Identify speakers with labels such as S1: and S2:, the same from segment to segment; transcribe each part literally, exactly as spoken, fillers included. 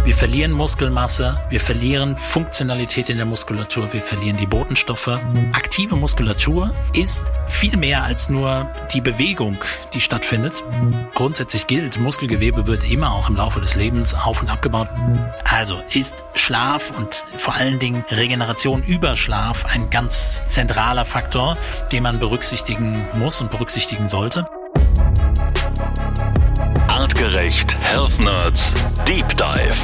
S1: Wir verlieren Muskelmasse, wir verlieren Funktionalität in der Muskulatur, wir verlieren die Botenstoffe. Aktive Muskulatur ist viel mehr als nur die Bewegung, die stattfindet. Grundsätzlich gilt, Muskelgewebe wird immer auch im Laufe des Lebens auf- und abgebaut. Also ist Schlaf und vor allen Dingen Regeneration über Schlaf ein ganz zentraler Faktor, den man berücksichtigen muss und berücksichtigen sollte.
S2: Artgerecht Health Nerds Deep Dive.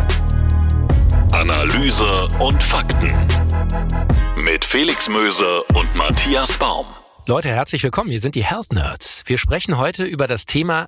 S2: Analyse und Fakten. Mit Felix Möse und Matthias Baum.
S3: Leute, herzlich willkommen. Hier sind die Health Nerds. Wir sprechen heute über das Thema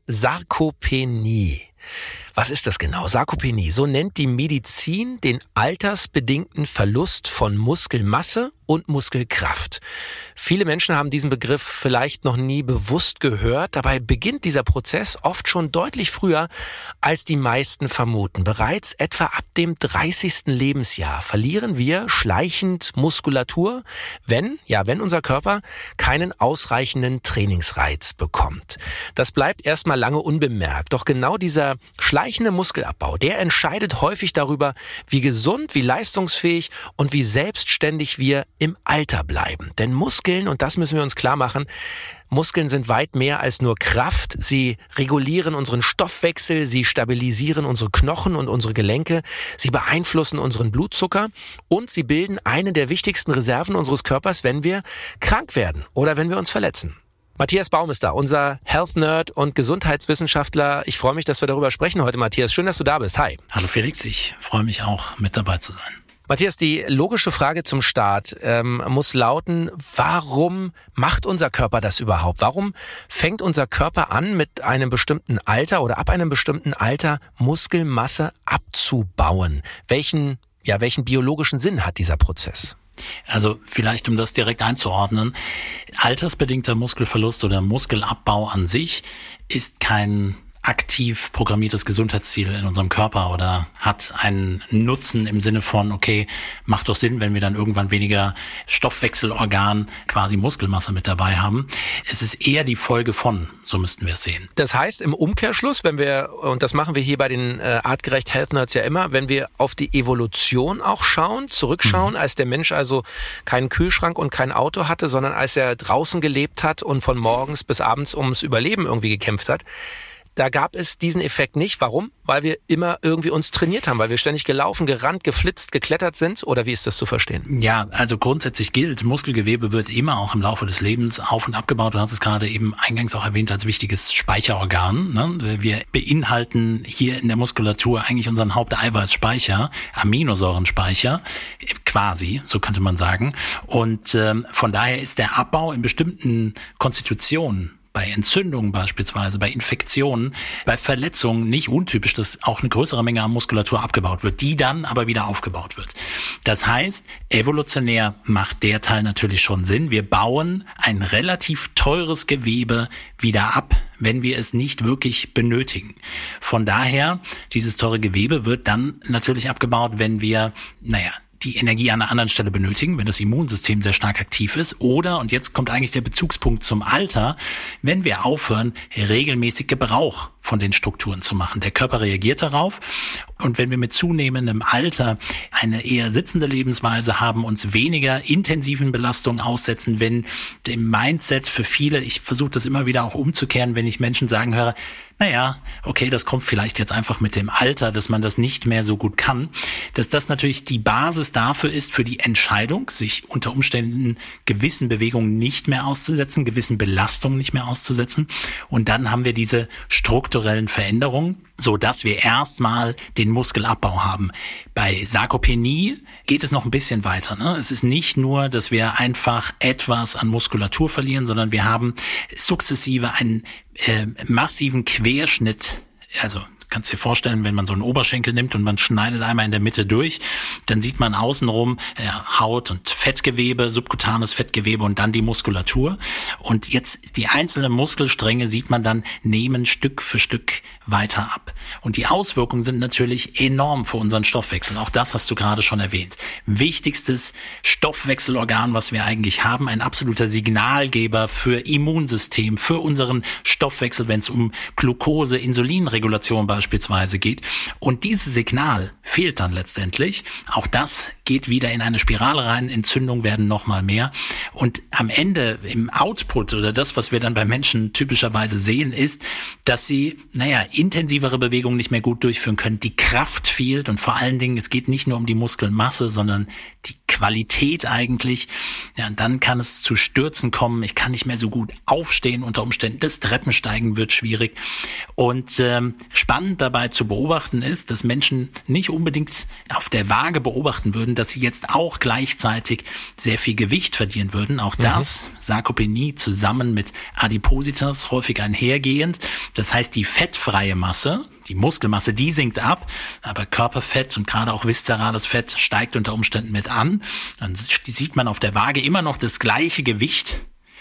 S3: Sarkopenie. Was ist das genau? Sarkopenie, so nennt die Medizin den altersbedingten Verlust von Muskelmasse und Muskelkraft. Viele Menschen haben diesen Begriff vielleicht noch nie bewusst gehört. Dabei beginnt dieser Prozess oft schon deutlich früher, als die meisten vermuten. Bereits etwa ab dem dreißigsten Lebensjahr verlieren wir schleichend Muskulatur, wenn, ja, wenn unser Körper keinen ausreichenden Trainingsreiz bekommt. Das bleibt erstmal lange unbemerkt. Doch genau dieser schleichende Muskelabbau, der entscheidet häufig darüber, wie gesund, wie leistungsfähig und wie selbstständig wir im Alter bleiben. Denn Muskeln, und das müssen wir uns klar machen, Muskeln sind weit mehr als nur Kraft. Sie regulieren unseren Stoffwechsel, sie stabilisieren unsere Knochen und unsere Gelenke, sie beeinflussen unseren Blutzucker und sie bilden eine der wichtigsten Reserven unseres Körpers, wenn wir krank werden oder wenn wir uns verletzen. Matthias Baum ist da, unser Health Nerd und Gesundheitswissenschaftler. Ich freue mich, dass wir darüber sprechen heute, Matthias. Schön, dass du da bist. Hi.
S1: Hallo Felix, ich freue mich auch, mit dabei zu sein.
S3: Matthias, die logische Frage zum Start ähm, muss lauten, warum macht unser Körper das überhaupt? Warum fängt unser Körper an, mit einem bestimmten Alter oder ab einem bestimmten Alter Muskelmasse abzubauen? Welchen, ja, welchen biologischen Sinn hat dieser Prozess?
S1: Also vielleicht, um das direkt einzuordnen, altersbedingter Muskelverlust oder Muskelabbau an sich ist kein aktiv programmiertes Gesundheitsziel in unserem Körper oder hat einen Nutzen im Sinne von, okay, macht doch Sinn, wenn wir dann irgendwann weniger Stoffwechselorgan, quasi Muskelmasse mit dabei haben. Es ist eher die Folge von, so müssten wir es sehen.
S3: Das heißt im Umkehrschluss, wenn wir, und das machen wir hier bei den äh, Artgerecht Health Nerds ja immer, wenn wir auf die Evolution auch schauen, zurückschauen, mhm. als der Mensch also keinen Kühlschrank und kein Auto hatte, sondern als er draußen gelebt hat und von morgens bis abends ums Überleben irgendwie gekämpft hat, da gab es diesen Effekt nicht. Warum? Weil wir immer irgendwie uns trainiert haben, weil wir ständig gelaufen, gerannt, geflitzt, geklettert sind? Oder wie ist das zu verstehen?
S1: Ja, also grundsätzlich gilt, Muskelgewebe wird immer auch im Laufe des Lebens auf- und abgebaut. Du hast es gerade eben eingangs auch erwähnt als wichtiges Speicherorgan. Ne? Wir beinhalten hier in der Muskulatur eigentlich unseren Haupteiweißspeicher, Aminosäurenspeicher, quasi, so könnte man sagen. Und ähm, von daher ist der Abbau in bestimmten Konstitutionen, bei Entzündungen beispielsweise, bei Infektionen, bei Verletzungen nicht untypisch, dass auch eine größere Menge an Muskulatur abgebaut wird, die dann aber wieder aufgebaut wird. Das heißt, evolutionär macht der Teil natürlich schon Sinn. Wir bauen ein relativ teures Gewebe wieder ab, wenn wir es nicht wirklich benötigen. Von daher, dieses teure Gewebe wird dann natürlich abgebaut, wenn wir, naja, die Energie an einer anderen Stelle benötigen, wenn das Immunsystem sehr stark aktiv ist. Oder, und jetzt kommt eigentlich der Bezugspunkt zum Alter, wenn wir aufhören, regelmäßig Gebrauch von den Strukturen zu machen. Der Körper reagiert darauf. Und wenn wir mit zunehmendem Alter eine eher sitzende Lebensweise haben, uns weniger intensiven Belastungen aussetzen, wenn dem Mindset für viele, ich versuche das immer wieder auch umzukehren, wenn ich Menschen sagen höre, naja, okay, das kommt vielleicht jetzt einfach mit dem Alter, dass man das nicht mehr so gut kann, dass das natürlich die Basis dafür ist, für die Entscheidung, sich unter Umständen gewissen Bewegungen nicht mehr auszusetzen, gewissen Belastungen nicht mehr auszusetzen. Und dann haben wir diese strukturellen Veränderungen, so dass wir erstmal den Muskelabbau haben. Bei Sarkopenie geht es noch ein bisschen weiter. Ne? Es ist nicht nur, dass wir einfach etwas an Muskulatur verlieren, sondern wir haben sukzessive einen äh, massiven Querschnitt, also kannst dir vorstellen, wenn man so einen Oberschenkel nimmt und man schneidet einmal in der Mitte durch, dann sieht man außenrum äh, Haut und Fettgewebe, subkutanes Fettgewebe und dann die Muskulatur. Und jetzt die einzelnen Muskelstränge sieht man dann nehmen Stück für Stück weiter ab. Und die Auswirkungen sind natürlich enorm für unseren Stoffwechsel. Auch das hast du gerade schon erwähnt. Wichtigstes Stoffwechselorgan, was wir eigentlich haben, ein absoluter Signalgeber für Immunsystem, für unseren Stoffwechsel, wenn es um Glucose, Insulinregulation beispielsweise beispielsweise geht. Und dieses Signal fehlt dann letztendlich. Auch das geht wieder in eine Spirale rein. Entzündungen werden nochmal mehr. Und am Ende im Output oder das, was wir dann bei Menschen typischerweise sehen, ist, dass sie, naja, intensivere Bewegungen nicht mehr gut durchführen können. Die Kraft fehlt und vor allen Dingen, es geht nicht nur um die Muskelmasse, sondern die Qualität eigentlich. Ja, und dann kann es zu Stürzen kommen. Ich kann nicht mehr so gut aufstehen unter Umständen. Das Treppensteigen wird schwierig. Und ähm, spannend dabei zu beobachten ist, dass Menschen nicht unbedingt auf der Waage beobachten würden, dass sie jetzt auch gleichzeitig sehr viel Gewicht verlieren würden. Auch mhm. das, Sarkopenie zusammen mit Adipositas, häufig einhergehend. Das heißt, die fettfreie Masse, die Muskelmasse, die sinkt ab, aber Körperfett und gerade auch viszerales Fett steigt unter Umständen mit an. Dann sieht man auf der Waage immer noch das gleiche Gewicht,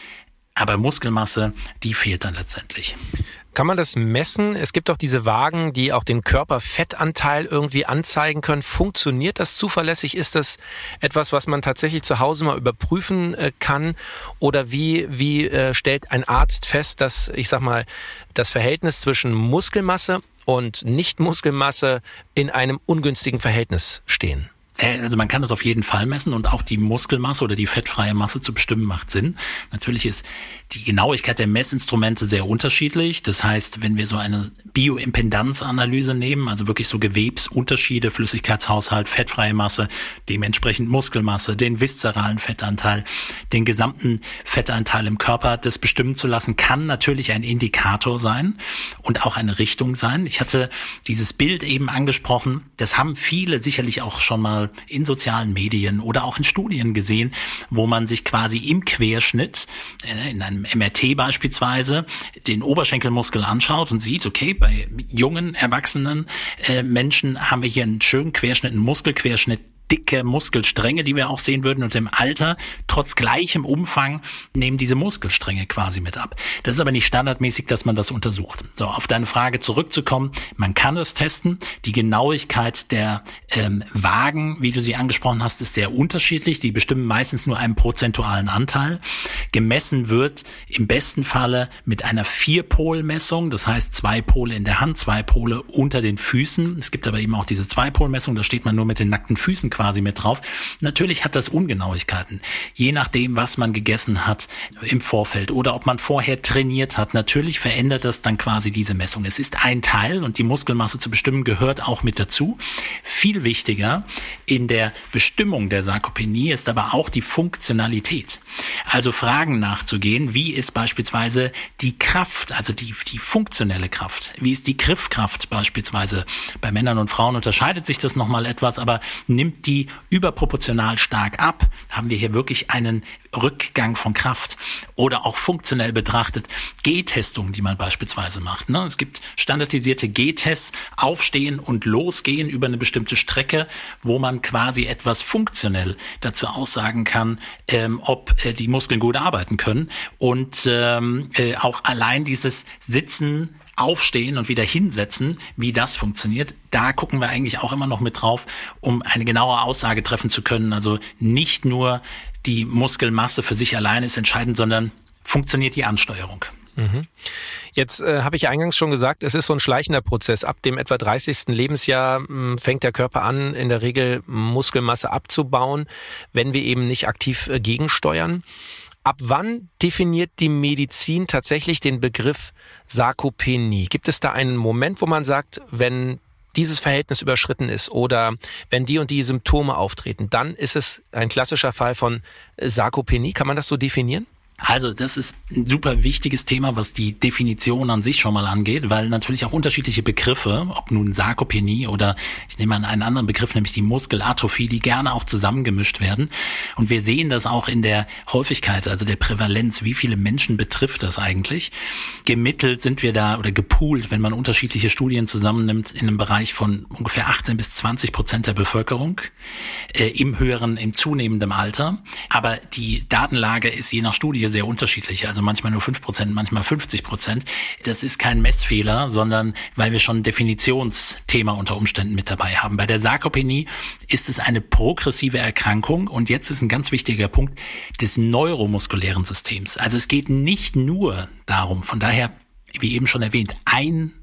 S1: aber Muskelmasse, die fehlt dann letztendlich.
S3: Kann man das messen? Es gibt auch diese Waagen, die auch den Körperfettanteil irgendwie anzeigen können. Funktioniert das zuverlässig? Ist das etwas, was man tatsächlich zu Hause mal überprüfen äh, kann? Oder wie, wie äh, stellt ein Arzt fest, dass, ich sag mal, das Verhältnis zwischen Muskelmasse und Nichtmuskelmasse in einem ungünstigen Verhältnis stehen?
S1: Also man kann das auf jeden Fall messen und auch die Muskelmasse oder die fettfreie Masse zu bestimmen macht Sinn. Natürlich ist die Genauigkeit der Messinstrumente sehr unterschiedlich. Das heißt, wenn wir so eine Bioimpedanzanalyse nehmen, also wirklich so Gewebsunterschiede, Flüssigkeitshaushalt, fettfreie Masse, dementsprechend Muskelmasse, den viszeralen Fettanteil, den gesamten Fettanteil im Körper, das bestimmen zu lassen, kann natürlich ein Indikator sein und auch eine Richtung sein. Ich hatte dieses Bild eben angesprochen. Das haben viele sicherlich auch schon mal in sozialen Medien oder auch in Studien gesehen, wo man sich quasi im Querschnitt, in einem M R T beispielsweise, den Oberschenkelmuskel anschaut und sieht, okay, bei jungen, erwachsenen äh, Menschen haben wir hier einen schönen Querschnitt, einen Muskelquerschnitt, dicke Muskelstränge, die wir auch sehen würden, und im Alter, trotz gleichem Umfang, nehmen diese Muskelstränge quasi mit ab. Das ist aber nicht standardmäßig, dass man das untersucht. So, auf deine Frage zurückzukommen, man kann es testen. Die Genauigkeit der ähm, Waagen, wie du sie angesprochen hast, ist sehr unterschiedlich. Die bestimmen meistens nur einen prozentualen Anteil. Gemessen wird im besten Falle mit einer Vierpolmessung, das heißt zwei Pole in der Hand, zwei Pole unter den Füßen. Es gibt aber eben auch diese Zweipolmessung, da steht man nur mit den nackten Füßen quasi mit drauf. Natürlich hat das Ungenauigkeiten. Je nachdem, was man gegessen hat im Vorfeld oder ob man vorher trainiert hat. Natürlich verändert das dann quasi diese Messung. Es ist ein Teil und die Muskelmasse zu bestimmen gehört auch mit dazu. Viel wichtiger in der Bestimmung der Sarkopenie ist aber auch die Funktionalität. Also Fragen nachzugehen, wie ist beispielsweise die Kraft, also die, die funktionelle Kraft? Wie ist die Griffkraft beispielsweise? Bei Männern und Frauen unterscheidet sich das nochmal etwas, aber nimmt die überproportional stark ab, haben wir hier wirklich einen Rückgang von Kraft. Oder auch funktionell betrachtet Gehtestungen, die man beispielsweise macht. Ne? Es gibt standardisierte Gehtests, Aufstehen und Losgehen über eine bestimmte Strecke, wo man quasi etwas funktionell dazu aussagen kann, ähm, ob äh, die Muskeln gut arbeiten können. Und ähm, äh, auch allein dieses Sitzen, Aufstehen und wieder hinsetzen, wie das funktioniert, da gucken wir eigentlich auch immer noch mit drauf, um eine genaue Aussage treffen zu können. Also nicht nur die Muskelmasse für sich alleine ist entscheidend, sondern funktioniert die Ansteuerung.
S3: Mhm. Jetzt äh, habe ich eingangs schon gesagt, es ist so ein schleichender Prozess. Ab dem etwa dreißigsten Lebensjahr mh, fängt der Körper an, in der Regel Muskelmasse abzubauen, wenn wir eben nicht aktiv äh, gegensteuern. Ab wann definiert die Medizin tatsächlich den Begriff Sarkopenie? Gibt es da einen Moment, wo man sagt, wenn dieses Verhältnis überschritten ist oder wenn die und die Symptome auftreten, dann ist es ein klassischer Fall von Sarkopenie? Kann man das so definieren?
S1: Also das ist ein super wichtiges Thema, was die Definition an sich schon mal angeht, weil natürlich auch unterschiedliche Begriffe, ob nun Sarkopenie oder ich nehme an einen anderen Begriff, nämlich die Muskelatrophie, die gerne auch zusammengemischt werden. Und wir sehen das auch in der Häufigkeit, also der Prävalenz. Wie viele Menschen betrifft das eigentlich? Gemittelt sind wir da oder gepoolt, wenn man unterschiedliche Studien zusammennimmt, in einem Bereich von ungefähr achtzehn bis zwanzig Prozent der Bevölkerung äh, im höheren, im zunehmenden Alter. Aber die Datenlage ist je nach Studie sehr unterschiedlich, also manchmal nur fünf Prozent, manchmal fünfzig Prozent. Das ist kein Messfehler, sondern weil wir schon ein Definitionsthema unter Umständen mit dabei haben. Bei der Sarkopenie ist es eine progressive Erkrankung und jetzt ist ein ganz wichtiger Punkt des neuromuskulären Systems. Also es geht nicht nur darum, von daher, wie eben schon erwähnt, ein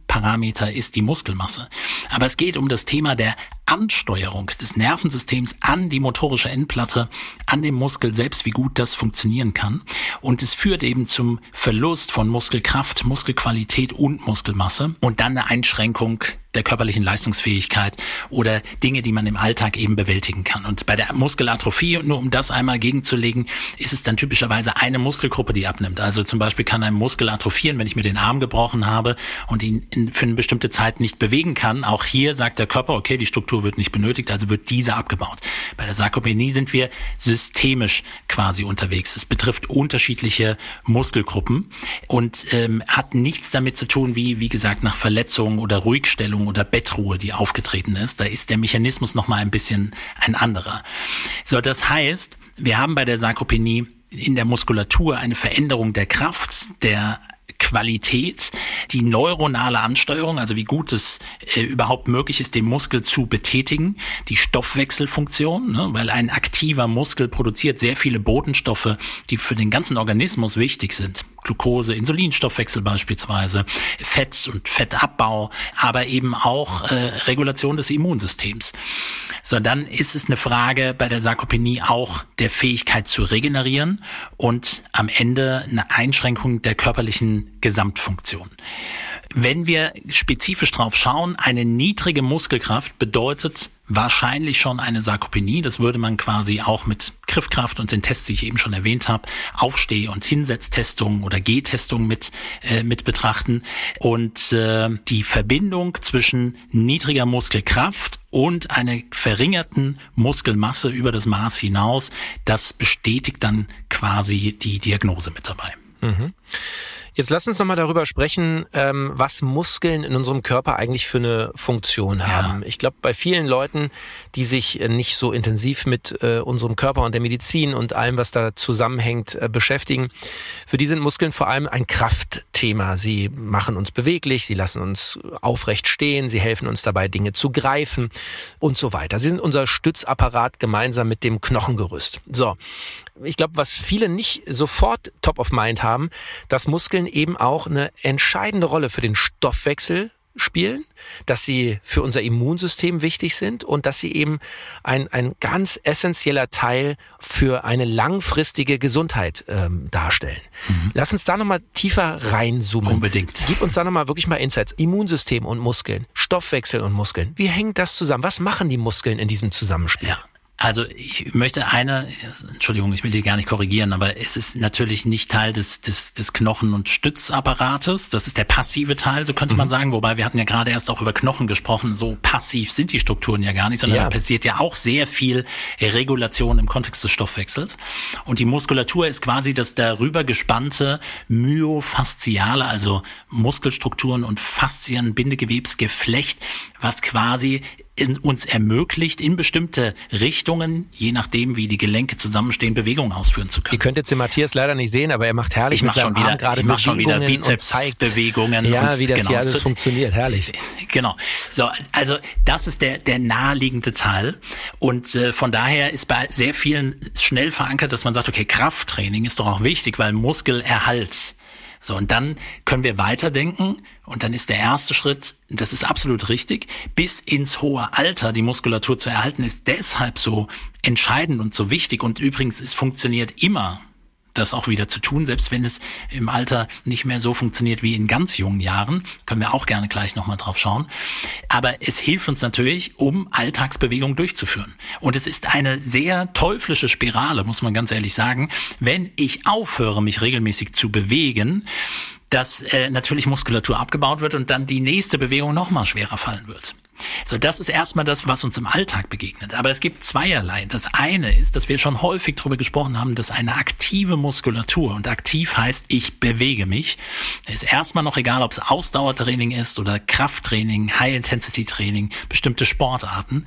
S1: Parameter ist die Muskelmasse. Aber es geht um das Thema der Ansteuerung des Nervensystems an die motorische Endplatte, an den Muskel selbst, wie gut das funktionieren kann. Und es führt eben zum Verlust von Muskelkraft, Muskelqualität und Muskelmasse und dann eine Einschränkung der körperlichen Leistungsfähigkeit oder Dinge, die man im Alltag eben bewältigen kann. Und bei der Muskelatrophie, nur um das einmal gegenzulegen, ist es dann typischerweise eine Muskelgruppe, die abnimmt. Also zum Beispiel kann ein Muskel atrophieren, wenn ich mir den Arm gebrochen habe und ihn in, für eine bestimmte Zeit nicht bewegen kann. Auch hier sagt der Körper, okay, die Struktur wird nicht benötigt, also wird diese abgebaut. Bei der Sarkopenie sind wir systemisch quasi unterwegs. Es betrifft unterschiedliche Muskelgruppen und ähm, hat nichts damit zu tun, wie, wie gesagt, nach Verletzungen oder Ruhigstellung oder Bettruhe, die aufgetreten ist. Da ist der Mechanismus nochmal ein bisschen ein anderer. So, das heißt, wir haben bei der Sarkopenie in der Muskulatur eine Veränderung der Kraft, der Qualität, die neuronale Ansteuerung, also wie gut es äh, überhaupt möglich ist, den Muskel zu betätigen, die Stoffwechselfunktion, ne, weil ein aktiver Muskel produziert sehr viele Botenstoffe, die für den ganzen Organismus wichtig sind. Glucose, Insulinstoffwechsel beispielsweise, Fett und Fettabbau, aber eben auch äh, Regulation des Immunsystems. So, dann ist es eine Frage bei der Sarkopenie auch der Fähigkeit zu regenerieren und am Ende eine Einschränkung der körperlichen Gesamtfunktion. Wenn wir spezifisch drauf schauen, eine niedrige Muskelkraft bedeutet wahrscheinlich schon eine Sarkopenie. Das würde man quasi auch mit Griffkraft und den Tests, die ich eben schon erwähnt habe, Aufsteh- und Hinsetztestungen oder Gehtestungen mit äh, mit betrachten. Und äh, die Verbindung zwischen niedriger Muskelkraft und einer verringerten Muskelmasse über das Maß hinaus, das bestätigt dann quasi die Diagnose mit dabei.
S3: Mhm. Jetzt lass uns nochmal darüber sprechen, ähm, was Muskeln in unserem Körper eigentlich für eine Funktion haben. Ja. Ich glaube, bei vielen Leuten, die sich nicht so intensiv mit äh, unserem Körper und der Medizin und allem, was da zusammenhängt, äh, beschäftigen, für die sind Muskeln vor allem ein Kraftthema. Sie machen uns beweglich, sie lassen uns aufrecht stehen, sie helfen uns dabei, Dinge zu greifen und so weiter. Sie sind unser Stützapparat gemeinsam mit dem Knochengerüst. So. Ich glaube, was viele nicht sofort top of mind haben, dass Muskeln eben auch eine entscheidende Rolle für den Stoffwechsel spielen, dass sie für unser Immunsystem wichtig sind und dass sie eben ein, ein ganz essentieller Teil für eine langfristige Gesundheit ähm, darstellen. Mhm. Lass uns da nochmal tiefer reinzoomen.
S1: Unbedingt.
S3: Gib uns da nochmal wirklich mal Insights. Immunsystem und Muskeln, Stoffwechsel und Muskeln. Wie hängt das zusammen? Was machen die Muskeln in diesem Zusammenspiel?
S1: Ja. Also ich möchte eine, Entschuldigung, ich will die gar nicht korrigieren, aber es ist natürlich nicht Teil des des des Knochen- und Stützapparates. Das ist der passive Teil, so könnte mhm. man sagen. Wobei wir hatten ja gerade erst auch über Knochen gesprochen. So passiv sind die Strukturen ja gar nicht, sondern ja. da passiert ja auch sehr viel Regulation im Kontext des Stoffwechsels. Und die Muskulatur ist quasi das darüber gespannte myofasziale, also Muskelstrukturen und Faszien, Bindegewebsgeflecht, was quasi in uns ermöglicht, in bestimmte Richtungen, je nachdem, wie die Gelenke zusammenstehen, Bewegungen ausführen zu können.
S3: Ihr könnt jetzt den Matthias leider nicht sehen, aber er macht herrlich
S1: ich
S3: mit seinem
S1: schon wieder,
S3: Arm gerade
S1: ich mach schon wieder
S3: Bizepsbewegungen. Ja, und, wie das genau, hier alles so, funktioniert. Herrlich.
S1: Genau. So, also das ist der der naheliegende Teil und äh, von daher ist bei sehr vielen schnell verankert, dass man sagt, okay, Krafttraining ist doch auch wichtig, weil Muskelerhalt. So, und dann können wir weiterdenken und dann ist der erste Schritt, das ist absolut richtig, bis ins hohe Alter die Muskulatur zu erhalten, ist deshalb so entscheidend und so wichtig und übrigens, es funktioniert immer, das auch wieder zu tun, selbst wenn es im Alter nicht mehr so funktioniert wie in ganz jungen Jahren, können wir auch gerne gleich nochmal drauf schauen. Aber es hilft uns natürlich, um Alltagsbewegung durchzuführen. Und es ist eine sehr teuflische Spirale, muss man ganz ehrlich sagen, wenn ich aufhöre, mich regelmäßig zu bewegen, dass äh, natürlich Muskulatur abgebaut wird und dann die nächste Bewegung nochmal schwerer fallen wird. So, das ist erstmal das, was uns im Alltag begegnet. Aber es gibt zweierlei. Das eine ist, dass wir schon häufig darüber gesprochen haben, dass eine aktive Muskulatur, und aktiv heißt, ich bewege mich, ist erstmal noch egal, ob es Ausdauertraining ist oder Krafttraining, High-Intensity-Training, bestimmte Sportarten.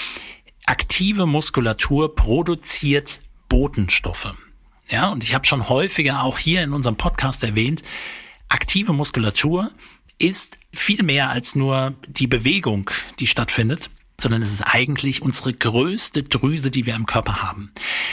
S1: Aktive Muskulatur produziert Botenstoffe. Ja, und ich habe schon häufiger auch hier in unserem Podcast erwähnt, aktive Muskulatur ist viel mehr als nur die Bewegung, die stattfindet, sondern es ist eigentlich unsere größte Drüse, die wir im Körper haben.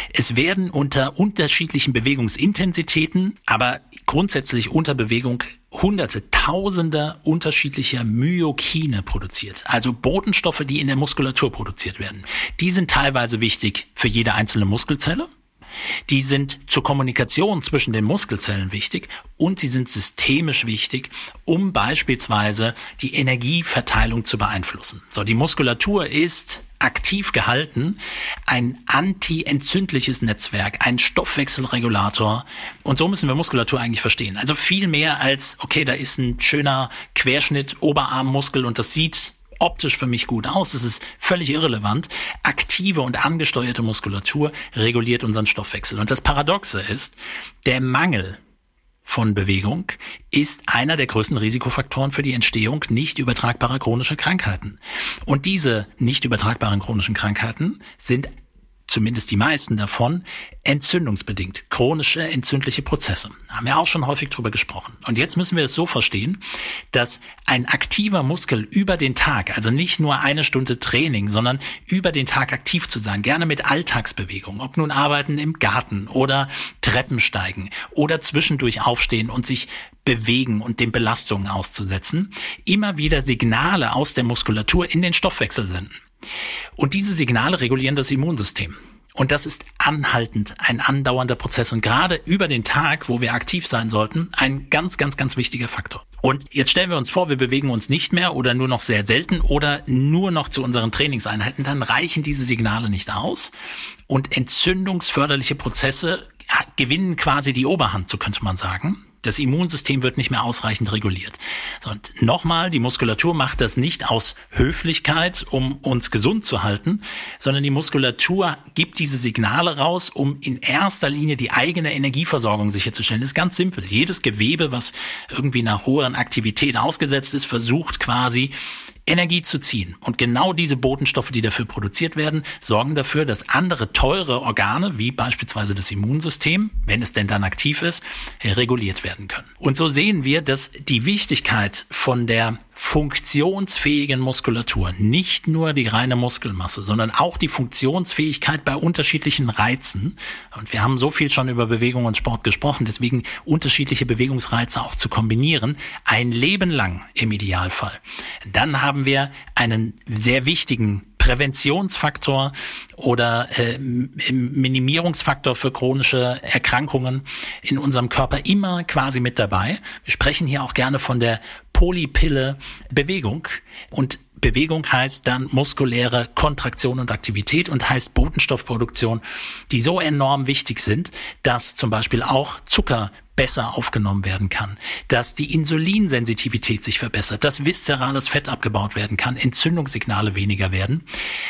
S1: Es werden unter unterschiedlichen Bewegungsintensitäten, aber grundsätzlich unter Bewegung Hunderte, Tausende unterschiedlicher Myokine produziert, also Botenstoffe, die in der Muskulatur produziert werden. Die sind teilweise wichtig für jede einzelne Muskelzelle. Die sind zur Kommunikation zwischen den Muskelzellen wichtig und sie sind systemisch wichtig, um beispielsweise die Energieverteilung zu beeinflussen. So, die Muskulatur ist aktiv gehalten, ein anti-entzündliches Netzwerk, ein Stoffwechselregulator. Und so müssen wir Muskulatur eigentlich verstehen. Also viel mehr als, okay, da ist ein schöner Querschnitt, Oberarmmuskel und das sieht optisch für mich gut aus. Das ist völlig irrelevant. Aktive und angesteuerte Muskulatur reguliert unseren Stoffwechsel. Und das Paradoxe ist, der Mangel von Bewegung ist einer der größten Risikofaktoren für die Entstehung nicht übertragbarer chronischer Krankheiten. Und diese nicht übertragbaren chronischen Krankheiten sind, zumindest die meisten davon, entzündungsbedingt, chronische entzündliche Prozesse. Da haben wir auch schon häufig drüber gesprochen. Und jetzt müssen wir es so verstehen, dass ein aktiver Muskel über den Tag, also nicht nur eine Stunde Training, sondern über den Tag aktiv zu sein, gerne mit Alltagsbewegung, ob nun Arbeiten im Garten oder Treppen steigen oder zwischendurch aufstehen und sich bewegen und den Belastungen auszusetzen, immer wieder Signale aus der Muskulatur in den Stoffwechsel senden. Und diese Signale regulieren das Immunsystem. Und das ist anhaltend ein andauernder Prozess und gerade über den Tag, wo wir aktiv sein sollten, ein ganz, ganz, ganz wichtiger Faktor. Und jetzt stellen wir uns vor, wir bewegen uns nicht mehr oder nur noch sehr selten oder nur noch zu unseren Trainingseinheiten, dann reichen diese Signale nicht aus und entzündungsförderliche Prozesse gewinnen quasi die Oberhand, so könnte man sagen. Das Immunsystem wird nicht mehr ausreichend reguliert. So, und nochmal, die Muskulatur macht das nicht aus Höflichkeit, um uns gesund zu halten, sondern die Muskulatur gibt diese Signale raus, um in erster Linie die eigene Energieversorgung sicherzustellen. Das ist ganz simpel. Jedes Gewebe, was irgendwie einer hohen Aktivität ausgesetzt ist, versucht quasi Energie zu ziehen. Und genau diese Botenstoffe, die dafür produziert werden, sorgen dafür, dass andere teure Organe, wie beispielsweise das Immunsystem, wenn es denn dann aktiv ist, reguliert werden können. Und so sehen wir, dass die Wichtigkeit von der funktionsfähigen Muskulatur, nicht nur die reine Muskelmasse, sondern auch die Funktionsfähigkeit bei unterschiedlichen Reizen. Und wir haben so viel schon über Bewegung und Sport gesprochen, deswegen unterschiedliche Bewegungsreize auch zu kombinieren, ein Leben lang im Idealfall. Dann haben wir einen sehr wichtigen Präventionsfaktor oder äh, Minimierungsfaktor für chronische Erkrankungen in unserem Körper immer quasi mit dabei. Wir sprechen hier auch gerne von der Polypille Bewegung und Bewegung heißt dann muskuläre Kontraktion und Aktivität und heißt Botenstoffproduktion, die so enorm wichtig sind, dass zum Beispiel auch Zucker besser aufgenommen werden kann, dass die Insulinsensitivität sich verbessert, dass viszerales Fett abgebaut werden kann, Entzündungssignale weniger werden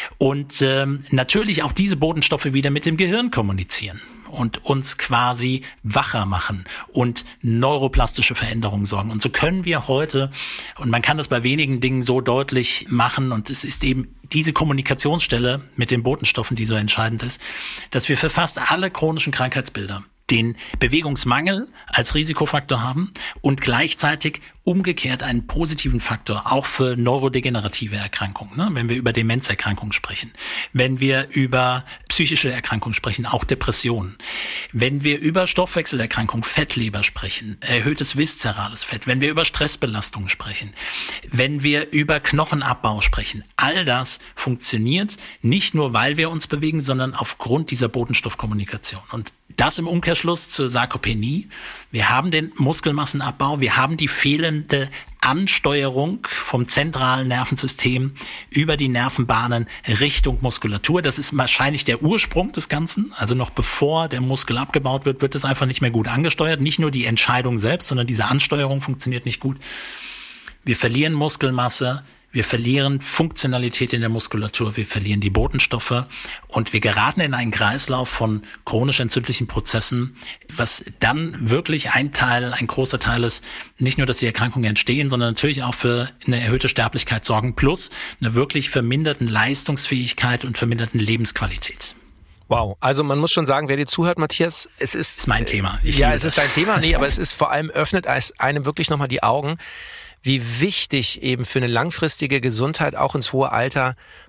S1: und ähm, natürlich auch diese Botenstoffe wieder mit dem Gehirn kommunizieren und uns quasi wacher machen und neuroplastische Veränderungen sorgen. Und so können wir heute, und man kann das bei wenigen Dingen so deutlich machen, und es ist eben diese Kommunikationsstelle mit den Botenstoffen, die so entscheidend ist, dass wir für fast alle chronischen Krankheitsbilder den Bewegungsmangel als Risikofaktor haben und gleichzeitig umgekehrt einen positiven Faktor auch für neurodegenerative Erkrankungen, ne? Wenn wir über Demenzerkrankungen sprechen, wenn wir über psychische Erkrankungen sprechen, auch Depressionen, wenn wir über Stoffwechselerkrankungen, Fettleber sprechen, erhöhtes viszerales Fett, wenn wir über Stressbelastungen sprechen, wenn wir über Knochenabbau sprechen, all das funktioniert nicht nur, weil wir uns bewegen, sondern aufgrund dieser Botenstoffkommunikation. Und das im Umkehrschluss zur Sarkopenie. Wir haben den Muskelmassenabbau, wir haben die fehlende Ansteuerung vom zentralen Nervensystem über die Nervenbahnen Richtung Muskulatur. Das ist wahrscheinlich der Ursprung des Ganzen. Also noch bevor der Muskel abgebaut wird, wird es einfach nicht mehr gut angesteuert. Nicht nur die Entscheidung selbst, sondern diese Ansteuerung funktioniert nicht gut. Wir verlieren Muskelmasse. Wir verlieren Funktionalität in der Muskulatur, wir verlieren die Botenstoffe und wir geraten in einen Kreislauf von chronisch entzündlichen Prozessen, was dann wirklich ein Teil, ein großer Teil ist, nicht nur, dass die Erkrankungen entstehen, sondern natürlich auch für eine erhöhte Sterblichkeit sorgen, plus eine wirklich verminderten Leistungsfähigkeit und verminderten Lebensqualität.
S3: Wow, also man muss schon sagen, wer dir zuhört, Matthias, es ist...
S1: Das ist mein Thema.
S3: Ich ja, es ist dein Thema, nee, aber es ist vor allem, öffnet einem wirklich nochmal die Augen, wie wichtig eben für eine langfristige Gesundheit auch ins hohe Alter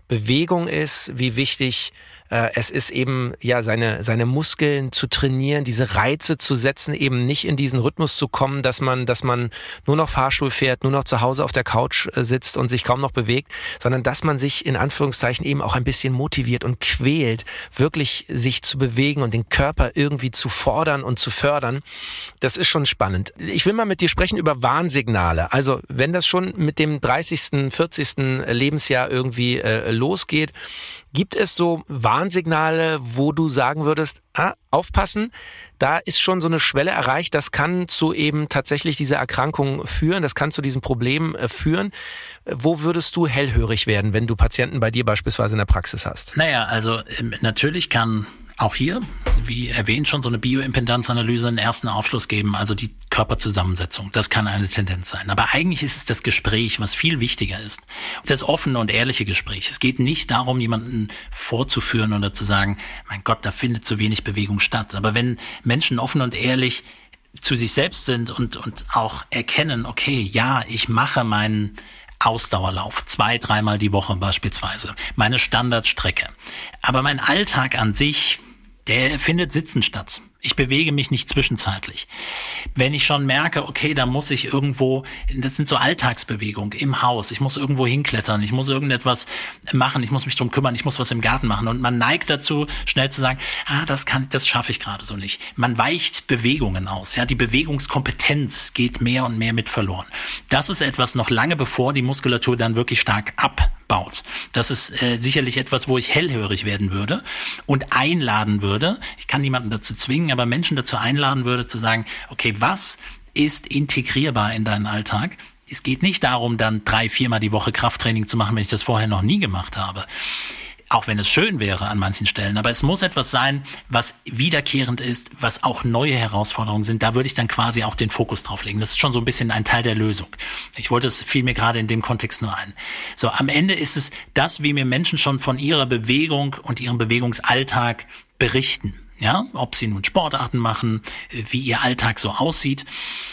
S3: Bewegung ist, wie wichtig es ist eben, ja, seine, seine Muskeln zu trainieren, diese Reize zu setzen, eben nicht in diesen Rhythmus zu kommen, dass man, dass man nur noch Fahrstuhl fährt, nur noch zu Hause auf der Couch sitzt und sich kaum noch bewegt, sondern dass man sich in Anführungszeichen eben auch ein bisschen motiviert und quält, wirklich sich zu bewegen und den Körper irgendwie zu fordern und zu fördern. Das ist schon spannend. Ich will mal mit dir sprechen über Warnsignale. Also, wenn das schon mit dem dreißigsten, vierzigsten Lebensjahr irgendwie äh, losgeht, gibt es so Warnsignale, wo du sagen würdest, ah, aufpassen, da ist schon so eine Schwelle erreicht, das kann zu eben tatsächlich dieser Erkrankung führen, das kann zu diesem Problem äh, führen. Wo würdest du hellhörig werden, wenn du Patienten bei dir beispielsweise in der Praxis hast?
S1: Naja, also ähm, natürlich kann auch hier, wie erwähnt, schon so eine Bioimpedanzanalyse einen ersten Aufschluss geben, also die Körperzusammensetzung. Das kann eine Tendenz sein. Aber eigentlich ist es das Gespräch, was viel wichtiger ist. Das offene und ehrliche Gespräch. Es geht nicht darum, jemanden vorzuführen oder zu sagen, mein Gott, da findet zu wenig Bewegung statt. Aber wenn Menschen offen und ehrlich zu sich selbst sind und, und auch erkennen, okay, ja, ich mache meinen Ausdauerlauf, zwei, dreimal die Woche beispielsweise, meine Standardstrecke. Aber mein Alltag an sich, der findet sitzend statt. Ich bewege mich nicht zwischenzeitlich. Wenn ich schon merke, okay, da muss ich irgendwo, das sind so Alltagsbewegungen im Haus, ich muss irgendwo hinklettern, ich muss irgendetwas machen, ich muss mich drum kümmern, ich muss was im Garten machen und man neigt dazu, schnell zu sagen, ah, das kann, das schaffe ich gerade so nicht. Man weicht Bewegungen aus, ja, die Bewegungskompetenz geht mehr und mehr mit verloren. Das ist etwas noch lange bevor die Muskulatur dann wirklich stark abbaut. Das ist äh, sicherlich etwas, wo ich hellhörig werden würde und einladen würde. Ich kann niemanden dazu zwingen, aber Menschen dazu einladen würde, zu sagen, okay, was ist integrierbar in deinen Alltag? Es geht nicht darum, dann drei, viermal die Woche Krafttraining zu machen, wenn ich das vorher noch nie gemacht habe. Auch wenn es schön wäre an manchen Stellen. Aber es muss etwas sein, was wiederkehrend ist, was auch neue Herausforderungen sind. Da würde ich dann quasi auch den Fokus drauf legen. Das ist schon so ein bisschen ein Teil der Lösung. Ich wollte es, fiel mir gerade in dem Kontext nur ein. So, am Ende ist es das, wie mir Menschen schon von ihrer Bewegung und ihrem Bewegungsalltag berichten. Ja, ob sie nun Sportarten machen, wie ihr Alltag so aussieht.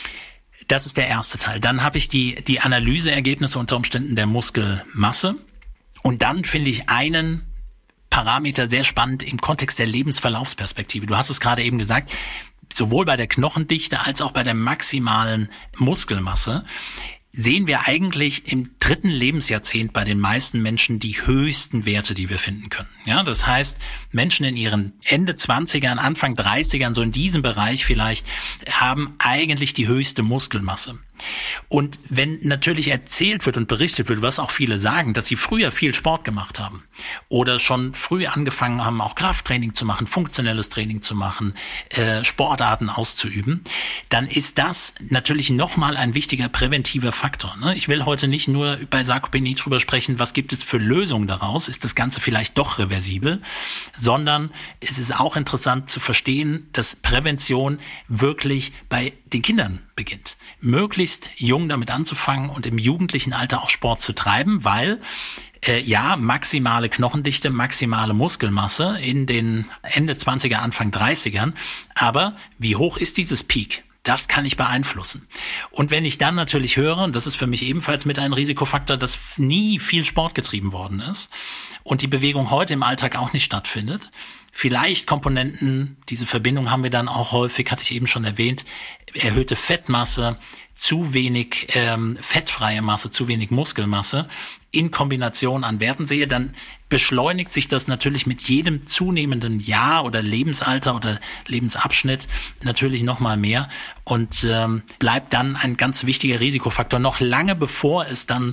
S1: Das ist der erste Teil. Dann habe ich die, die Analyseergebnisse unter Umständen der Muskelmasse. Und dann finde ich einen Parameter sehr spannend im Kontext der Lebensverlaufsperspektive. Du hast es gerade eben gesagt, sowohl bei der Knochendichte als auch bei der maximalen Muskelmasse sehen wir eigentlich im dritten Lebensjahrzehnt bei den meisten Menschen die höchsten Werte, die wir finden können. Ja, das heißt, Menschen in ihren Ende zwanzigern, Anfang dreißigern, so in diesem Bereich vielleicht, haben eigentlich die höchste Muskelmasse. Und wenn natürlich erzählt wird und berichtet wird, was auch viele sagen, dass sie früher viel Sport gemacht haben oder schon früh angefangen haben, auch Krafttraining zu machen, funktionelles Training zu machen, äh, Sportarten auszuüben, dann ist das natürlich nochmal ein wichtiger präventiver Faktor. Ne? Ich will heute nicht nur bei Sarkopenie drüber sprechen, was gibt es für Lösungen daraus, ist das Ganze vielleicht doch reversibel, sondern es ist auch interessant zu verstehen, dass Prävention wirklich bei den Kindern beginnt. Möglichst jung damit anzufangen und im jugendlichen Alter auch Sport zu treiben, weil äh, ja, maximale Knochendichte, maximale Muskelmasse in den Ende zwanziger, Anfang dreißigern, aber wie hoch ist dieses Peak? Das kann ich beeinflussen. Und wenn ich dann natürlich höre, und das ist für mich ebenfalls mit ein Risikofaktor, dass nie viel Sport getrieben worden ist und die Bewegung heute im Alltag auch nicht stattfindet, vielleicht Komponenten, diese Verbindung haben wir dann auch häufig, hatte ich eben schon erwähnt, erhöhte Fettmasse, zu wenig ähm, fettfreie Masse, zu wenig Muskelmasse in Kombination an Werten sehe, dann beschleunigt sich das natürlich mit jedem zunehmenden Jahr oder Lebensalter oder Lebensabschnitt natürlich noch mal mehr und ähm, bleibt dann ein ganz wichtiger Risikofaktor, noch lange bevor es dann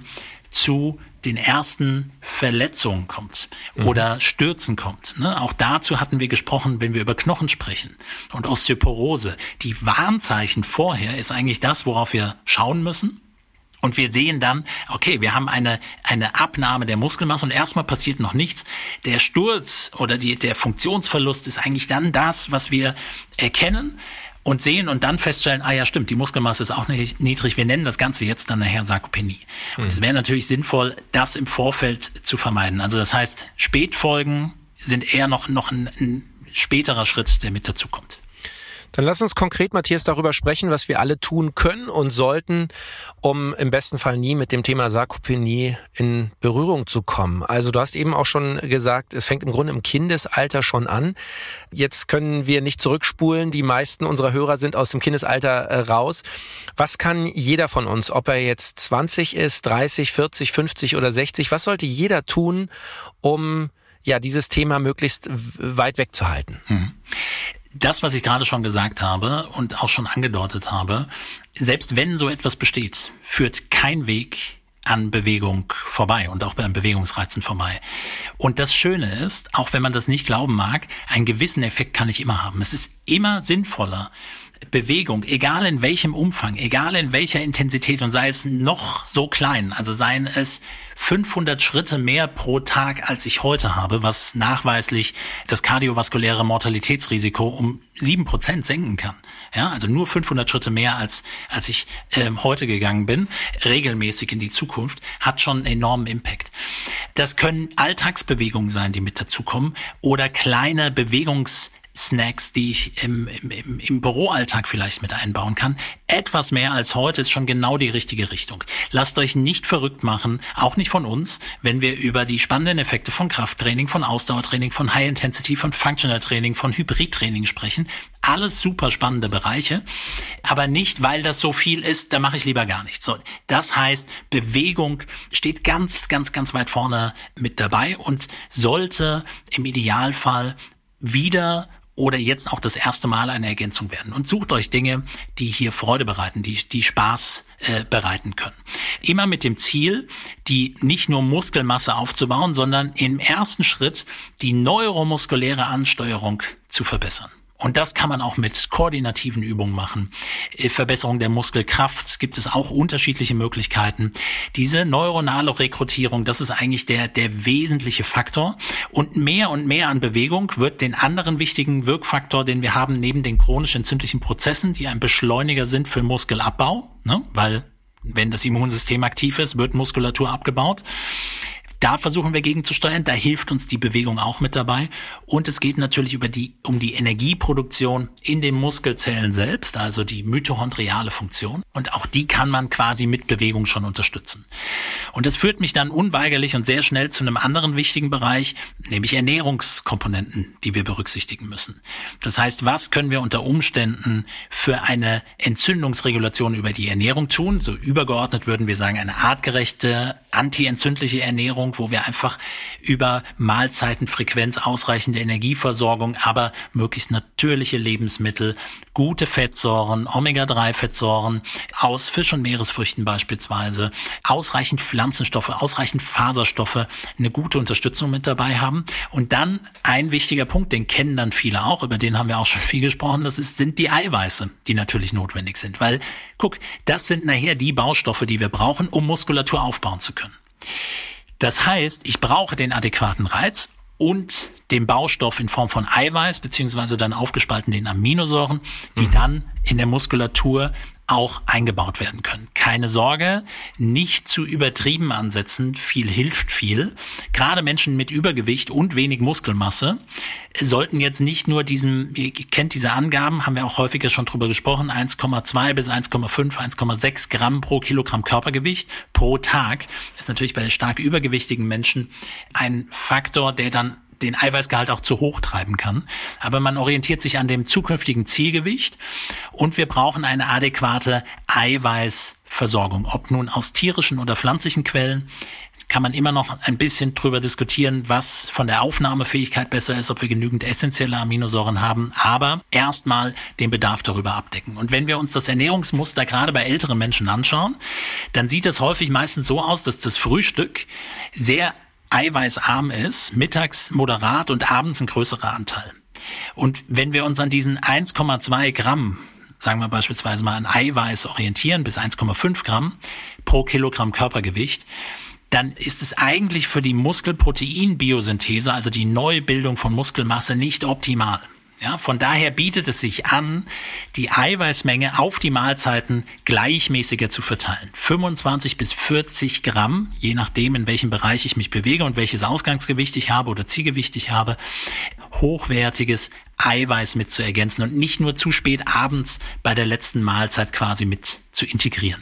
S1: zu den ersten Verletzungen kommt oder mhm. Stürzen kommt. Ne? Auch dazu hatten wir gesprochen, wenn wir über Knochen sprechen und Osteoporose. Die Warnzeichen vorher ist eigentlich das, worauf wir schauen müssen. Und wir sehen dann, okay, wir haben eine eine Abnahme der Muskelmasse und erstmal passiert noch nichts. Der Sturz oder die, der Funktionsverlust ist eigentlich dann das, was wir erkennen und sehen und dann feststellen, ah ja, stimmt, die Muskelmasse ist auch nicht niedrig. Wir nennen das Ganze jetzt dann nachher Sarkopenie. Mhm. Und es wäre natürlich sinnvoll, das im Vorfeld zu vermeiden. Also das heißt, Spätfolgen sind eher noch, noch ein, ein späterer Schritt, der mit dazukommt.
S3: Dann lass uns konkret, Matthias, darüber sprechen, was wir alle tun können und sollten, um im besten Fall nie mit dem Thema Sarkopenie in Berührung zu kommen. Also du hast eben auch schon gesagt, es fängt im Grunde im Kindesalter schon an. Jetzt können wir nicht zurückspulen. Die meisten unserer Hörer sind aus dem Kindesalter äh, raus. Was kann jeder von uns, ob er jetzt zwanzig ist, dreißig, vierzig, fünfzig oder sechzig, was sollte jeder tun, um ja dieses Thema möglichst weit wegzuhalten?
S1: Hm. Das, was ich gerade schon gesagt habe und auch schon angedeutet habe, selbst wenn so etwas besteht, führt kein Weg an Bewegung vorbei und auch bei Bewegungsreizen vorbei. Und das Schöne ist, auch wenn man das nicht glauben mag, einen gewissen Effekt kann ich immer haben. Es ist immer sinnvoller, Bewegung, egal in welchem Umfang, egal in welcher Intensität und sei es noch so klein, also seien es fünfhundert Schritte mehr pro Tag, als ich heute habe, was nachweislich das kardiovaskuläre Mortalitätsrisiko um sieben Prozent senken kann. Ja, also nur fünfhundert Schritte mehr, als als ich ähm, heute gegangen bin, regelmäßig in die Zukunft, hat schon einen enormen Impact. Das können Alltagsbewegungen sein, die mit dazukommen, oder kleine Bewegungs Snacks, die ich im, im, im Büroalltag vielleicht mit einbauen kann. Etwas mehr als heute ist schon genau die richtige Richtung. Lasst euch nicht verrückt machen, auch nicht von uns, wenn wir über die spannenden Effekte von Krafttraining, von Ausdauertraining, von High Intensity, von Functional Training, von Hybridtraining sprechen. Alles super spannende Bereiche, aber nicht, weil das so viel ist, da mache ich lieber gar nichts. So, das heißt, Bewegung steht ganz, ganz, ganz weit vorne mit dabei und sollte im Idealfall wieder oder jetzt auch das erste Mal eine Ergänzung werden. Und sucht euch Dinge, die hier Freude bereiten, die, die Spaß äh, bereiten können. Immer mit dem Ziel, die nicht nur Muskelmasse aufzubauen, sondern im ersten Schritt die neuromuskuläre Ansteuerung zu verbessern. Und das kann man auch mit koordinativen Übungen machen. Verbesserung der Muskelkraft gibt es auch unterschiedliche Möglichkeiten. Diese neuronale Rekrutierung, das ist eigentlich der, der wesentliche Faktor. Und mehr und mehr an Bewegung wird den anderen wichtigen Wirkfaktor, den wir haben, neben den chronisch entzündlichen Prozessen, die ein Beschleuniger sind für Muskelabbau, ne? Weil wenn das Immunsystem aktiv ist, wird Muskulatur abgebaut. Da versuchen wir gegenzusteuern, da hilft uns die Bewegung auch mit dabei. Und es geht natürlich über die, um die Energieproduktion in den Muskelzellen selbst, also die mitochondriale Funktion. Und auch die kann man quasi mit Bewegung schon unterstützen. Und das führt mich dann unweigerlich und sehr schnell zu einem anderen wichtigen Bereich, nämlich Ernährungskomponenten, die wir berücksichtigen müssen. Das heißt, was können wir unter Umständen für eine Entzündungsregulation über die Ernährung tun? So übergeordnet würden wir sagen, eine artgerechte, antientzündliche Ernährung, wo wir einfach über Mahlzeitenfrequenz, ausreichende Energieversorgung, aber möglichst natürliche Lebensmittel, gute Fettsäuren, Omega drei Fettsäuren aus Fisch- und Meeresfrüchten beispielsweise, ausreichend Pflanzenstoffe, ausreichend Faserstoffe, eine gute Unterstützung mit dabei haben. Und dann ein wichtiger Punkt, den kennen dann viele auch, über den haben wir auch schon viel gesprochen, das ist, sind die Eiweiße, die natürlich notwendig sind. Weil, guck, das sind nachher die Baustoffe, die wir brauchen, um Muskulatur aufbauen zu können. Das heißt, ich brauche den adäquaten Reiz und den Baustoff in Form von Eiweiß, beziehungsweise dann aufgespalten den Aminosäuren, die mhm. dann in der Muskulatur auch eingebaut werden können. Keine Sorge, nicht zu übertrieben ansetzen, viel hilft viel. Gerade Menschen mit Übergewicht und wenig Muskelmasse sollten jetzt nicht nur diesen, ihr kennt diese Angaben, haben wir auch häufiger schon drüber gesprochen, eins Komma zwei bis eins Komma fünf, eins Komma sechs Gramm pro Kilogramm Körpergewicht pro Tag. Das ist natürlich bei stark übergewichtigen Menschen ein Faktor, der dann den Eiweißgehalt auch zu hoch treiben kann. Aber man orientiert sich an dem zukünftigen Zielgewicht und wir brauchen eine adäquate Eiweißversorgung. Ob nun aus tierischen oder pflanzlichen Quellen, kann man immer noch ein bisschen drüber diskutieren, was von der Aufnahmefähigkeit besser ist, ob wir genügend essentielle Aminosäuren haben, aber erstmal den Bedarf darüber abdecken. Und wenn wir uns das Ernährungsmuster gerade bei älteren Menschen anschauen, dann sieht es häufig meistens so aus, dass das Frühstück sehr eiweißarm ist, mittags moderat und abends ein größerer Anteil. Und wenn wir uns an diesen eins Komma zwei Gramm, sagen wir beispielsweise mal an Eiweiß orientieren, bis eins Komma fünf Gramm pro Kilogramm Körpergewicht, dann ist es eigentlich für die Muskelproteinbiosynthese, also die Neubildung von Muskelmasse, nicht optimal. Ja, von daher bietet es sich an, die Eiweißmenge auf die Mahlzeiten gleichmäßiger zu verteilen. fünfundzwanzig bis vierzig Gramm, je nachdem, in welchem Bereich ich mich bewege und welches Ausgangsgewicht ich habe oder Zielgewicht ich habe, hochwertiges Eiweiß mit zu ergänzen und nicht nur zu spät abends bei der letzten Mahlzeit quasi mit zu integrieren.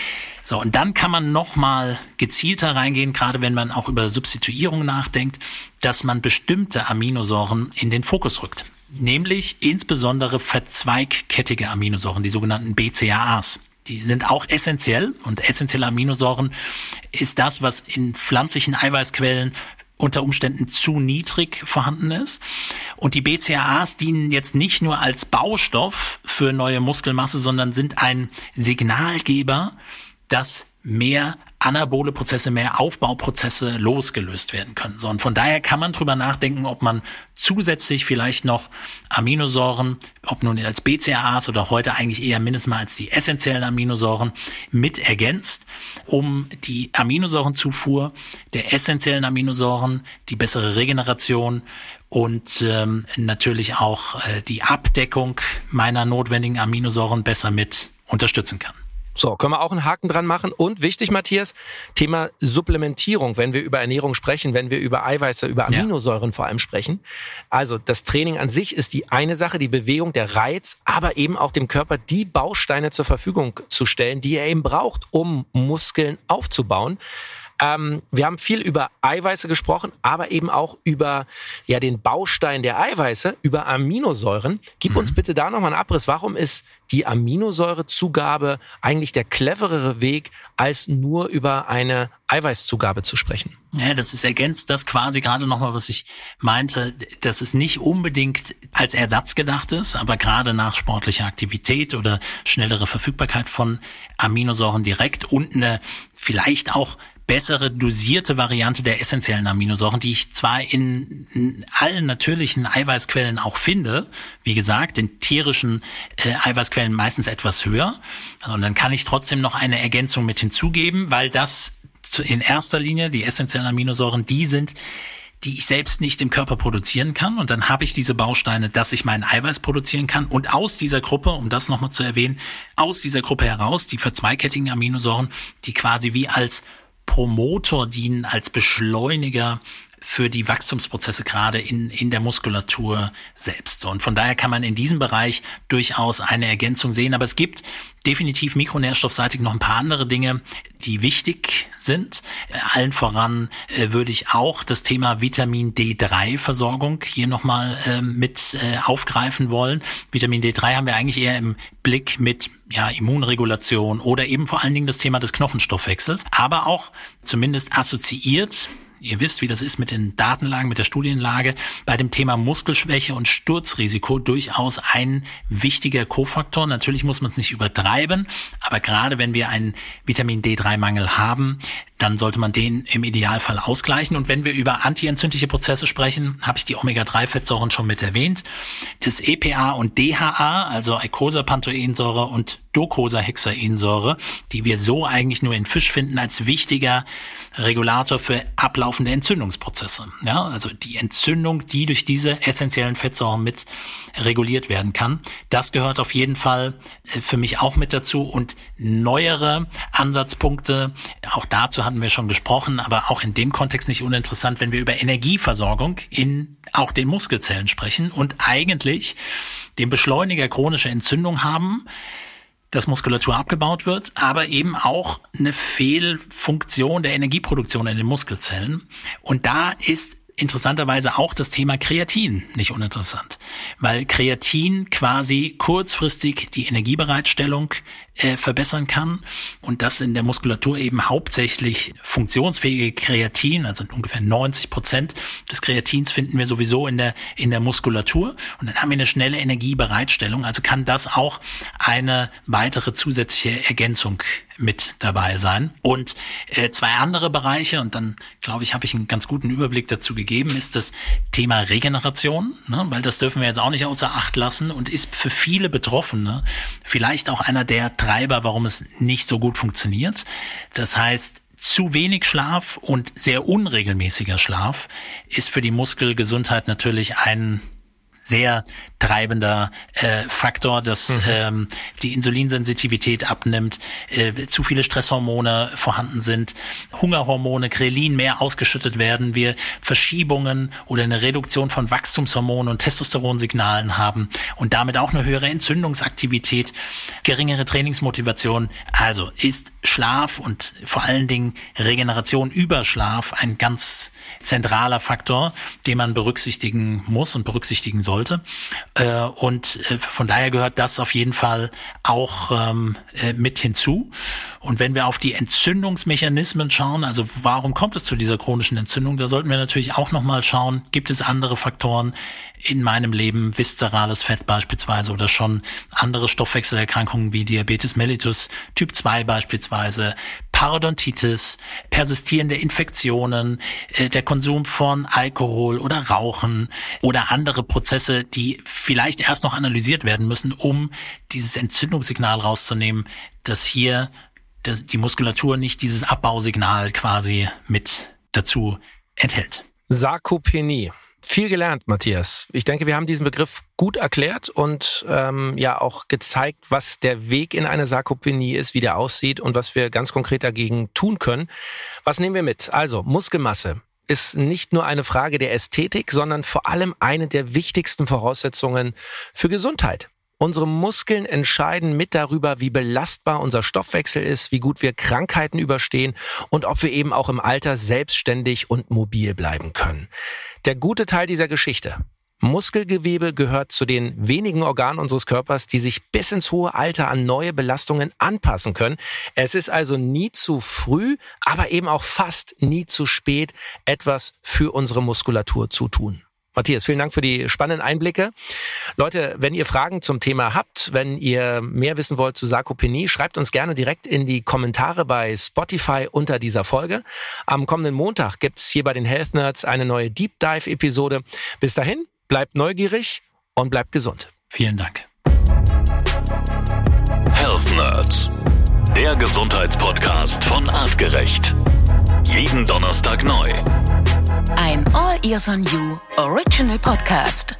S1: So, und dann kann man nochmal gezielter reingehen, gerade wenn man auch über Substituierung nachdenkt, dass man bestimmte Aminosäuren in den Fokus rückt. Nämlich insbesondere verzweigkettige Aminosäuren, die sogenannten B C A As. Die sind auch essentiell und essentielle Aminosäuren ist das, was in pflanzlichen Eiweißquellen unter Umständen zu niedrig vorhanden ist. Und die B C A As dienen jetzt nicht nur als Baustoff für neue Muskelmasse, sondern sind ein Signalgeber, dass mehr anabole Prozesse, mehr Aufbauprozesse losgelöst werden können. So, und von daher kann man drüber nachdenken, ob man zusätzlich vielleicht noch Aminosäuren, ob nun als B C A As oder heute eigentlich eher mindestens mal als die essentiellen Aminosäuren mit ergänzt, um die Aminosäurenzufuhr der essentiellen Aminosäuren, die bessere Regeneration und ähm, natürlich auch äh, die Abdeckung meiner notwendigen Aminosäuren besser mit unterstützen kann.
S3: So, können wir auch einen Haken dran machen. Und wichtig, Matthias, Thema Supplementierung, wenn wir über Ernährung sprechen, wenn wir über Eiweiße, über Aminosäuren ja. vor allem sprechen. Also das Training an sich ist die eine Sache, die Bewegung, der Reiz, aber eben auch dem Körper die Bausteine zur Verfügung zu stellen, die er eben braucht, um Muskeln aufzubauen. Ähm, wir haben viel über Eiweiße gesprochen, aber eben auch über ja den Baustein der Eiweiße, über Aminosäuren. Gib mhm. uns bitte da nochmal einen Abriss. Warum ist die Aminosäurezugabe eigentlich der cleverere Weg, als nur über eine Eiweißzugabe zu sprechen?
S1: Ja, das ist ergänzt das quasi gerade nochmal, was ich meinte, dass es nicht unbedingt als Ersatz gedacht ist, aber gerade nach sportlicher Aktivität oder schnellere Verfügbarkeit von Aminosäuren direkt und eine vielleicht auch bessere dosierte Variante der essentiellen Aminosäuren, die ich zwar in, in allen natürlichen Eiweißquellen auch finde, wie gesagt, in tierischen äh, Eiweißquellen meistens etwas höher, und dann kann ich trotzdem noch eine Ergänzung mit hinzugeben, weil das zu, in erster Linie, die essentiellen Aminosäuren, die sind, die ich selbst nicht im Körper produzieren kann, und dann habe ich diese Bausteine, dass ich meinen Eiweiß produzieren kann, und aus dieser Gruppe, um das nochmal zu erwähnen, aus dieser Gruppe heraus, die verzweigkettigen Aminosäuren, die quasi wie als Promotor dienen, als Beschleuniger für die Wachstumsprozesse gerade in in der Muskulatur selbst. Und von daher kann man in diesem Bereich durchaus eine Ergänzung sehen. Aber es gibt definitiv mikronährstoffseitig noch ein paar andere Dinge, die wichtig sind. Allen voran äh, würde ich auch das Thema Vitamin D drei Versorgung hier nochmal äh, mit äh, aufgreifen wollen. Vitamin D drei haben wir eigentlich eher im Blick mit ja, Immunregulation oder eben vor allen Dingen das Thema des Knochenstoffwechsels, aber auch zumindest assoziiert. Ihr wisst, wie das ist mit den Datenlagen, mit der Studienlage, bei dem Thema Muskelschwäche und Sturzrisiko durchaus ein wichtiger Kofaktor. Natürlich muss man es nicht übertreiben, aber gerade wenn wir einen Vitamin D drei Mangel haben, dann sollte man den im Idealfall ausgleichen. Und wenn wir über antientzündliche Prozesse sprechen, habe ich die Omega drei Fettsäuren schon mit erwähnt. Das E P A und D H A, also Eicosapanthoensäure und Docosahexaensäure, die wir so eigentlich nur in Fisch finden, als wichtiger Regulator für ablaufende Entzündungsprozesse. Ja, also die Entzündung, die durch diese essentiellen Fettsäuren mit reguliert werden kann. Das gehört auf jeden Fall für mich auch mit dazu. Und neuere Ansatzpunkte, auch dazu hatten wir schon gesprochen, aber auch in dem Kontext nicht uninteressant, wenn wir über Energieversorgung in auch den Muskelzellen sprechen und eigentlich den Beschleuniger chronischer Entzündung haben, dass Muskulatur abgebaut wird, aber eben auch eine Fehlfunktion der Energieproduktion in den Muskelzellen. Und da ist interessanterweise auch das Thema Kreatin nicht uninteressant, weil Kreatin quasi kurzfristig die Energiebereitstellung äh, verbessern kann und das in der Muskulatur eben hauptsächlich funktionsfähige Kreatin, also ungefähr neunzig Prozent des Kreatins finden wir sowieso in der in der Muskulatur, und dann haben wir eine schnelle Energiebereitstellung, also kann das auch eine weitere zusätzliche Ergänzung mit dabei sein. Und äh, zwei andere Bereiche, und dann glaube ich, habe ich einen ganz guten Überblick dazu gegeben, ist das Thema Regeneration, ne? Weil das dürfen wir jetzt auch nicht außer Acht lassen und ist für viele Betroffene vielleicht auch einer der Treiber, warum es nicht so gut funktioniert. Das heißt, zu wenig Schlaf und sehr unregelmäßiger Schlaf ist für die Muskelgesundheit natürlich ein sehr treibender äh, Faktor, dass mhm. ähm, die Insulinsensitivität abnimmt, äh, zu viele Stresshormone vorhanden sind, Hungerhormone, Grelin mehr ausgeschüttet werden, wir Verschiebungen oder eine Reduktion von Wachstumshormonen und Testosteronsignalen haben und damit auch eine höhere Entzündungsaktivität, geringere Trainingsmotivation. Also ist Schlaf und vor allen Dingen Regeneration über Schlaf ein ganz zentraler Faktor, den man berücksichtigen muss und berücksichtigen sollte. Und von daher gehört das auf jeden Fall auch mit hinzu. Und wenn wir auf die Entzündungsmechanismen schauen, also warum kommt es zu dieser chronischen Entzündung, da sollten wir natürlich auch nochmal schauen, gibt es andere Faktoren in meinem Leben, viszerales Fett beispielsweise oder schon andere Stoffwechselerkrankungen wie Diabetes mellitus Typ zwei beispielsweise, Parodontitis, persistierende Infektionen, äh, der Konsum von Alkohol oder Rauchen oder andere Prozesse, die vielleicht erst noch analysiert werden müssen, um dieses Entzündungssignal rauszunehmen, dass hier dass die Muskulatur nicht dieses Abbausignal quasi mit dazu enthält.
S3: Sarkopenie. Viel gelernt, Matthias. Ich denke, wir haben diesen Begriff gut erklärt und ähm, ja auch gezeigt, was der Weg in eine Sarkopenie ist, wie der aussieht und was wir ganz konkret dagegen tun können. Was nehmen wir mit? Also Muskelmasse ist nicht nur eine Frage der Ästhetik, sondern vor allem eine der wichtigsten Voraussetzungen für Gesundheit. Unsere Muskeln entscheiden mit darüber, wie belastbar unser Stoffwechsel ist, wie gut wir Krankheiten überstehen und ob wir eben auch im Alter selbstständig und mobil bleiben können. Der gute Teil dieser Geschichte: Muskelgewebe gehört zu den wenigen Organen unseres Körpers, die sich bis ins hohe Alter an neue Belastungen anpassen können. Es ist also nie zu früh, aber eben auch fast nie zu spät, etwas für unsere Muskulatur zu tun. Matthias, vielen Dank für die spannenden Einblicke. Leute, wenn ihr Fragen zum Thema habt, wenn ihr mehr wissen wollt zu Sarkopenie, schreibt uns gerne direkt in die Kommentare bei Spotify unter dieser Folge. Am kommenden Montag gibt's hier bei den Health Nerds eine neue Deep Dive Episode. Bis dahin, bleibt neugierig und bleibt gesund.
S1: Vielen Dank.
S2: Health Nerds, der Gesundheitspodcast von Artgerecht. Jeden Donnerstag neu.
S4: Ein All Ears on You Original Podcast.